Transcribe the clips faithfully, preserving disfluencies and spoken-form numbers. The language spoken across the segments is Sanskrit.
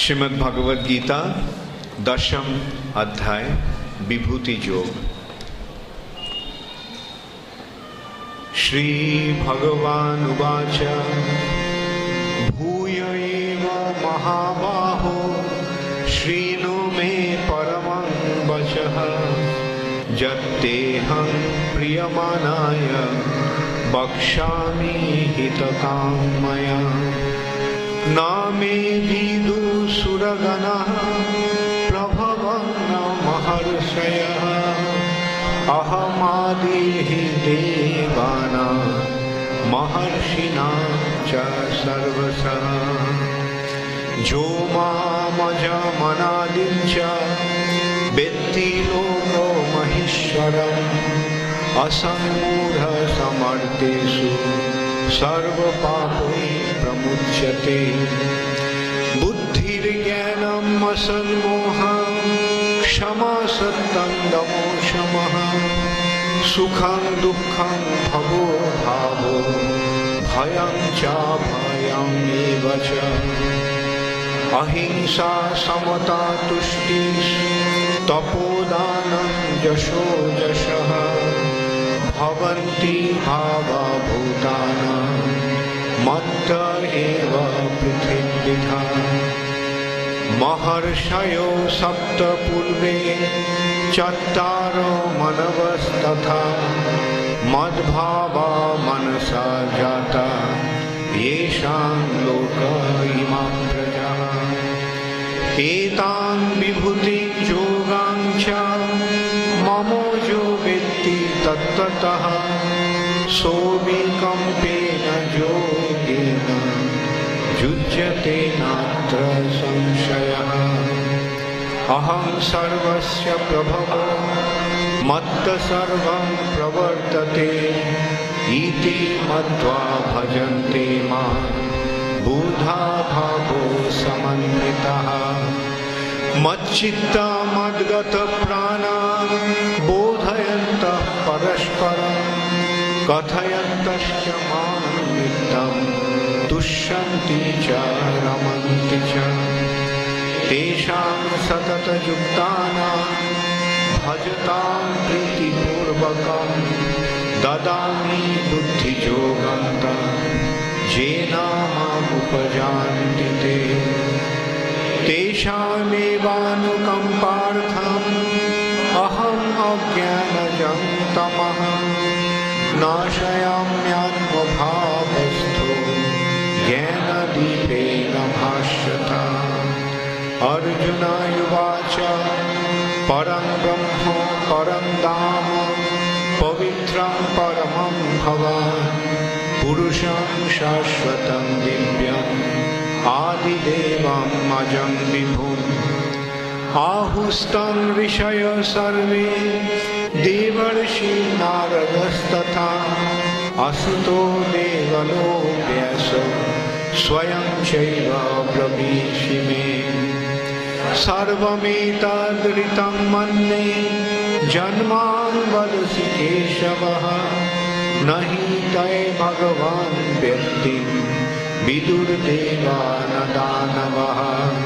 श्रीमद् भगवद गीता दशम अध्याय विभूति योग। श्री भगवान उवाच भूय एव महाबाहो श्रीनु मे परमं वचः यत्तेऽहं प्रीयमाणाय वक्ष्यामि हितकामया। न मे विदुषुरगणाः प्रभवन् महर्षयः अहमादिः देवानां महर्षिणां च सर्वशः। जो मामजमनादिं च वेत्ति लोको महेश्वरम् असम्मूढसमर्थेषु सर्वपापैः प्रमुच्यते। बुद्धिर्ज्ञानम् असन्मोहः क्षमा सत्यं दमो शमः सुखं दुःखं भवो भावो भयं च भयमेव च। अहिंसा समता तुष्टिः तपोदानं यशो यशः भवन्ति भावा भूतानां मत्त एव पृथिव्याः। महर्षयो सप्त पूर्वे चत्वारो मनवस्तथा मद्भावा मनसा जाता येषां लोक इमां प्रजाः। एतां विभूतिं योगां च ममो यो वेत्ति तत्त्वतः सोऽविकम्पेन योगेन युज्यते नात्र संशयः। अहं सर्वस्य प्रभवो मत्तः सर्वं प्रवर्तते इति मत्वा भजन्ते मां बुधा भावो समन्विताः। मच्चित्ता मद्गतप्राणा बोधयन्तः परस्परं कथयन्तश्च मां नित्यं तुष्यन्ति च रमन्ति च। तेषां सततयुक्तानां भजतां प्रीतिपूर्वकं ददामि बुद्धियोगं तं येन मामुपजान्ति ते। तेषामेवानुकम्पार्थम् अहम् अज्ञानजं तमः नाशयाम्यात्मभावस्थो ज्ञानदीपेन भास्वता। अर्जुन उवाच परं ब्रह्म परं धाम पवित्रं परमं भवान् पुरुषं शाश्वतं दिव्यम् आदिदेवम् अजं विभुम्। आहुस्तं ऋषयः सर्वे देवर्षि नारदस्तथा असुतो देवलो व्यासो स्वयं चैव ब्रवीषि मे। सर्वमेतदृतं मन्ये जन्मान् वदसि केशवः न हि ते भगवान् व्यक्तिं विदुर्देवान् दानवः।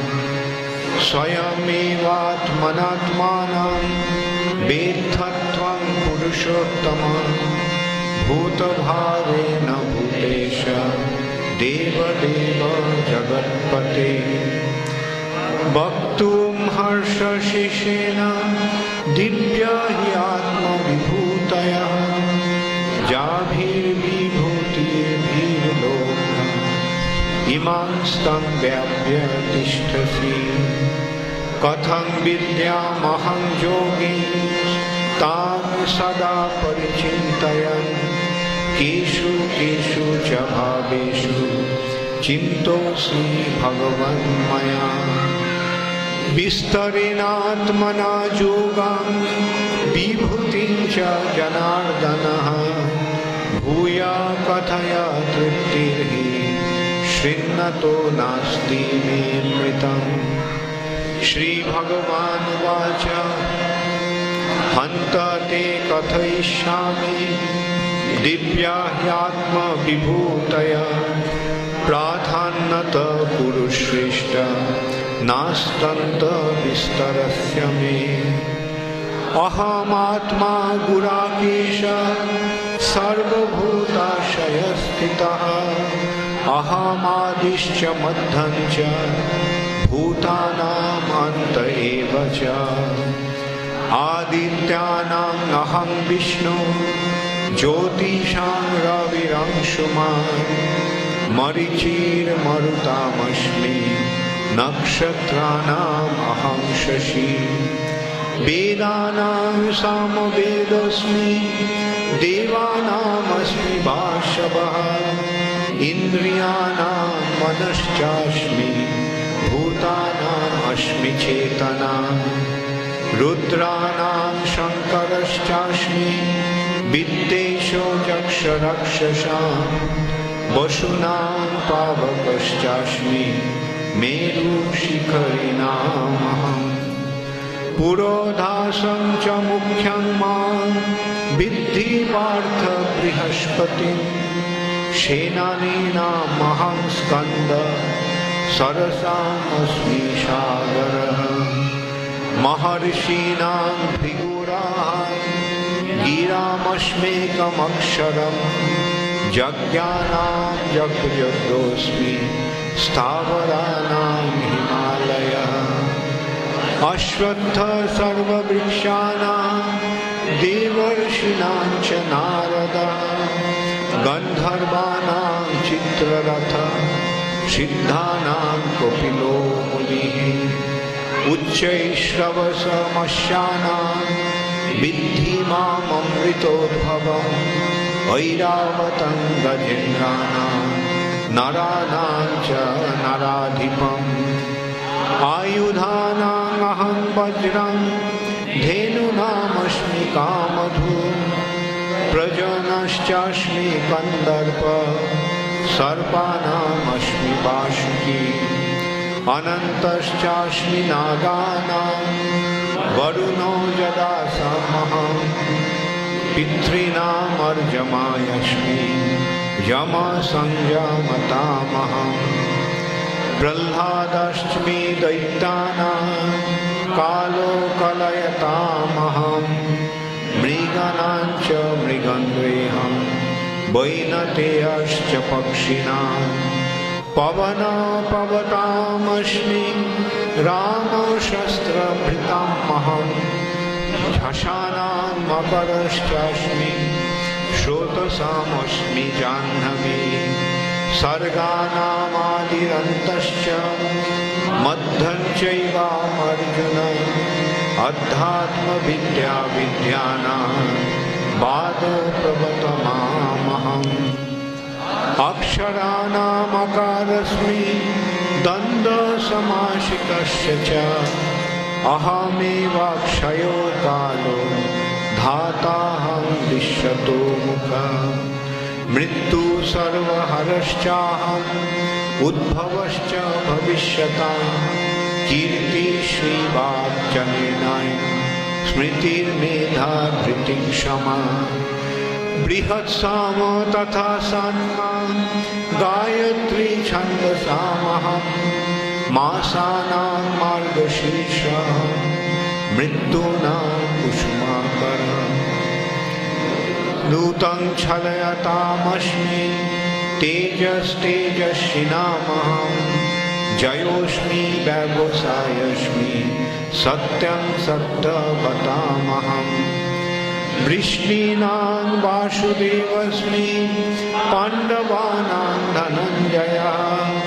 स्वयमेवात्मनात्मानं वेत्थत्वं पुरुषोत्तम भूतभावेन भूतेश देवदेव जगत्पते। वक्तुं हर्षशेषेण दिव्या हि आत्मविभूतयः जाभिर्विभूतिर्भिर्लोका इमां स्तं व्याप्य तिष्ठसि। कथं विद्यामहं योगी तां सदा परिचिन्तयन् केषु केषु च भावेषु चिन्तोऽसि भगवन् मया। विस्तरेणात्मना योगं विभूतिं च जनार्दनः भूया कथय तृप्तिर्हि शृण्वतो नास्ति मे मृतम्। श्रीभगवान् उवाच हन्त ते कथयिष्यामि दिव्या ह्यात्मविभूतयः प्राधान्यतः कुरुश्रेष्ठ नास्तन्तविस्तरस्य मे अहमात्मा गुराकेश सर्वभूताशयस्थितः अहमादिश्च मध्यं च भूतानामन्त एव च आदित्यानाम् अहं विष्णु ज्योतिषां रविरंशुमान् मरीचिर्मरुतामस्मि नक्षत्राणाम् अहं शशि वेदानां सामवेदोऽस्मि देवानामस्मि भाषवः इन्द्रियाणां मनश्चास्मि भूतानाम् अस्मि चेतना रुद्राणां शङ्करश्चास्मि वित्तेषो यक्षरक्षसां वसूनां पावकश्चास्मि मेरुशिखरिणामहम् पुरोधासं च मुख्यं मां विद्धि पार्थ बृहस्पतिं सेनानीनामहं स्कन्दः सरसामस्मि सागरः महर्षीणां भृगुराः गिरामस्मेकमक्षरं यज्ञानां यज्ञोऽस्मि स्थावराणां हिमालयः अश्वत्थ सर्ववृक्षाणां देवर्षीणां च नारदः गन्धर्वाणां चित्ररथः सिद्धानां कपिलो मुनिः उच्चैश्रवसमस्यानां विद्धि माममृतोद्भवम् ऐरावतं गजेन्द्राणां नराणां च नराधिपम् आयुधानाम् अहं वज्रं धेनूनामस्मि कामधु प्रजनश्चास्मि कन्दर्प सर्पाणामस्मि वासुकी अनन्तश्चास्मि नागानां वरुणो जदासमहं पितॄणाम् अर्जमायस्मि यमसंयमतामहम् प्रह्लादश्चास्मि दैत्यानां कालो कलयतामहं मृगाणां च मृगन्धेऽहं वैनतेयश्च पक्षिणां पवनपवतामस्मि रामशस्त्रभृतामहं झषाणां मकरश्चास्मि स्रोतसामस्मि जाह्नवी सर्गाणामादिरन्तश्च मध्यं चैवामर्जुन अध्यात्मविद्या विद्यानां वादप्रवतमामहम् अक्षराणामकारस्मि दन्तसमासिकस्य च अहमेवाक्षयो कालो धाताहं विश्वतो मुखः मृत्यु सर्वहरश्चाहम् उद्भवश्च भविष्यतां कीर्ति श्रीवाक्यनिर्णय स्मृतिर्मेधा धृतिः क्षमा बृहत्साम तथा सान्मां गायत्री छन्दसामहं मासानां मार्गशीर्षः मृत्यूनां कुसुमाकरः नूतं छलयतामस्मि तेजस्तेजस्विनामहं जयोऽस्मि व्यवसायस्मि सत्यं सत्यवतामहं वृष्णीनां वासुदेवस्मि पाण्डवानां धनञ्जयः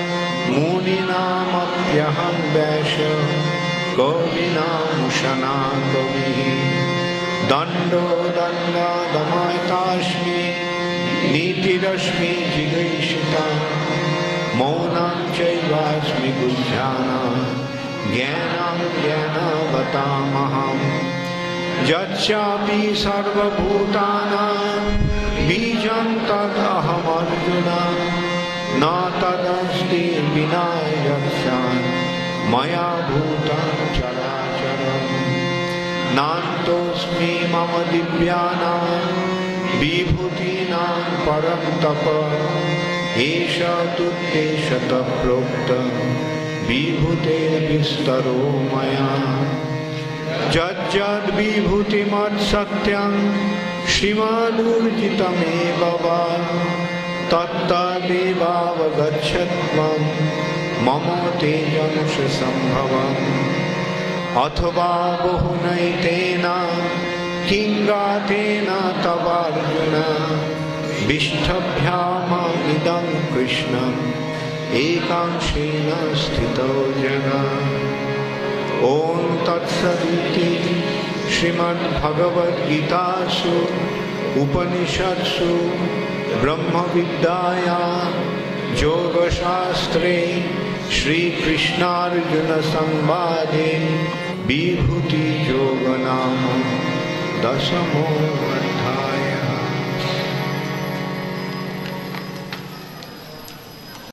मुनीनामप्यहं व्यासः कवीनामुशना कविः दण्डो दण्डदमयतास्मि नीतिरस्मि जिगीषिता मौनं चैवास्मि बुद्ध्यानां ज्ञानं ज्ञानवतामहं यच्चापि सर्वभूतानां बीजं तदहमर्जुन न तदस्ति विना यस्यान् मया भूतं चराचरम् नान्तोऽस्मि मम दिव्यानां विभूतीनां परं तप एष तुद्देशतः प्रोक्त विभूतेर्विस्तरो मया यज्जद् विभूतिमत्सत्यं श्रीमदूर्जितमेव वा तत्तदेवावगच्छत्वं मम तेजंश सम्भवम् अथवा बहुनैतेन किङ्गातेन तवार्जुन विष्ठभ्यामिदं कृष्णम् एकांशेन स्थितो जगत्। ॐ तत्सदिति श्रीमद्भगवद्गीतासु उपनिषत्सु ब्रह्मविद्यायां योगशास्त्रे श्रीकृष्णार्जुनसंवादे विभूतियोगो नाम दशमोऽध्यायः।